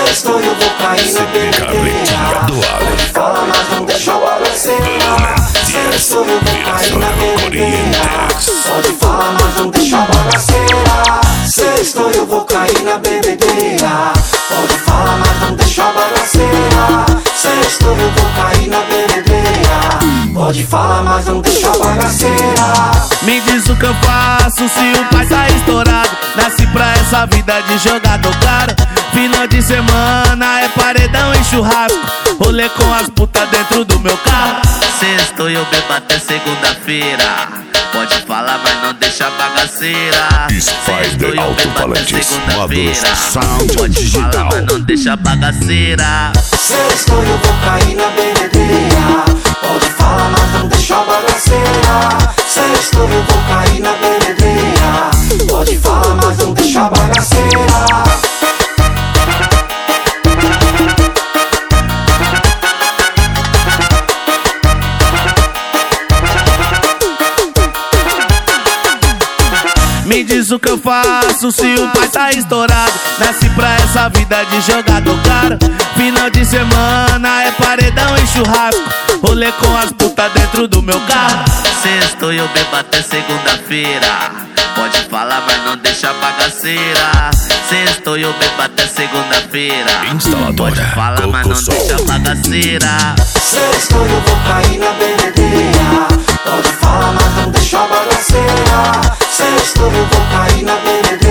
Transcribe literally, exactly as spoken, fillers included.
Sextou eu vou cair na bebedeira. Pode falar, mas não deixa a bagaceira. Sextou eu vou cair na bebedeira. Pode falar, mas não deixa a bagaceira. Sextou eu vou cair na bebedeira. Pode falar, mas não deixa a bagaceira. Sextou eu vou cair na bebedeira. Pode falar, mas não deixa a bagaceira. Me diz o que eu faço se o pai tá estourado. Nasci pra essa vida de jogador caro. Final de semana é paredão e churrasco. Rolê com as putas dentro do meu carro. Sextou eu bebo até segunda-feira. Pode falar, mas não deixa a bagaceira. Spider Alto-Falantes, segunda-feira. Sound Pode Digital. falar, mas não deixa a bagaceira. Sextou eu vou cair na bebedeira. Pode falar, mas não deixa a bagaceira. Sextou eu vou cair na bebedeira. Pode falar, mas não deixa a bagaceira. Me diz o que eu faço se o pai tá estourado. Nasci pra essa vida de jogador caro. Final de semana é paredão e churrasco. Rolê com as putas dentro do meu carro. Sextou eu bebo até segunda-feira. Pode falar, mas não deixa a bagaceira. Sextou eu bebo até segunda-feira. Instaladora Pode falar, mas não Cocosol. deixa a bagaceira. Sextou eu vou cair na bebedeira. Pode falar, mas não deixa a bagaceira. Sextou eu vou cair na bebedeira.